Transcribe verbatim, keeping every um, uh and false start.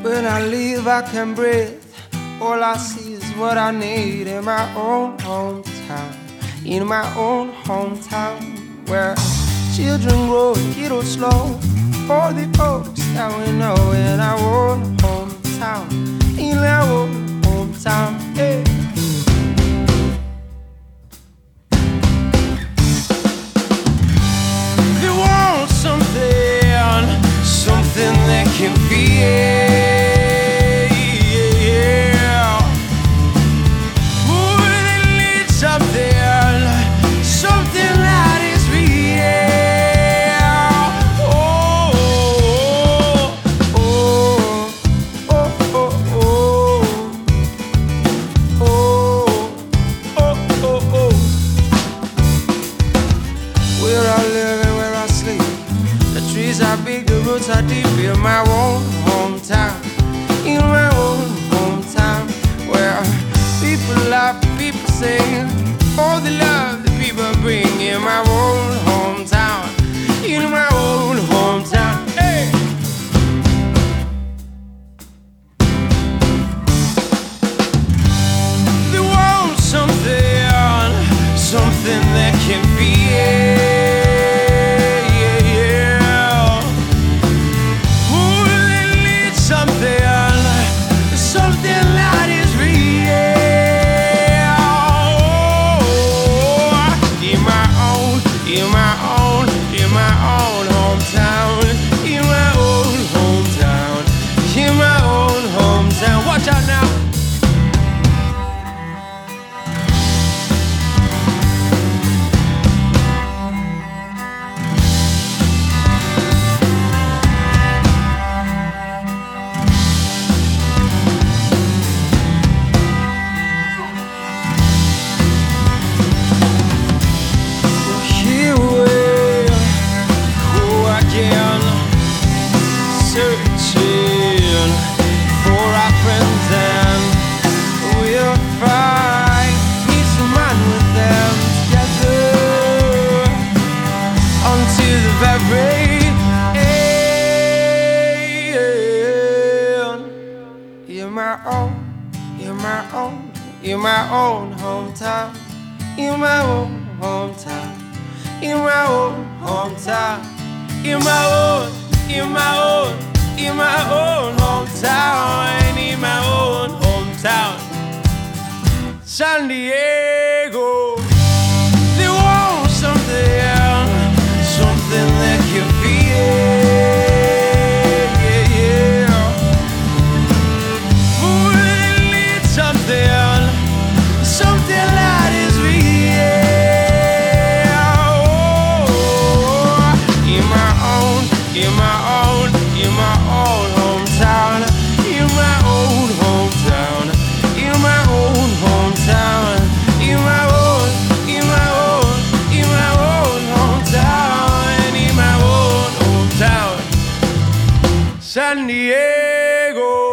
When I leave, I can breathe. All I see is what I need in my own hometown. In my own hometown, where children grow and kiddos slow. For the folks that we know in our own hometown. In our own hometown, hey. They want something, something that can feel. I deep in my own hometown, in my own hometown, where people laugh, people sing, all the love that people bring in my own hometown, in my own hometown. Hey! They want something, something that can feel. Watch out now. Well, here we go again, searching for our friends, and we'll find peace of mind with them together until the very end. In my own, in my own, in my own hometown, in my own hometown, in my own hometown, in my own, in my own. In my own hometown, in my own hometown, San Diego. They want something, something that can feel. Yeah, yeah. Ooh, they need something, something that is real. Oh, in my own, in my own, in my own hometown, in my own hometown, in my own hometown, in my own, in my own, in my own hometown, in my own hometown, San Diego.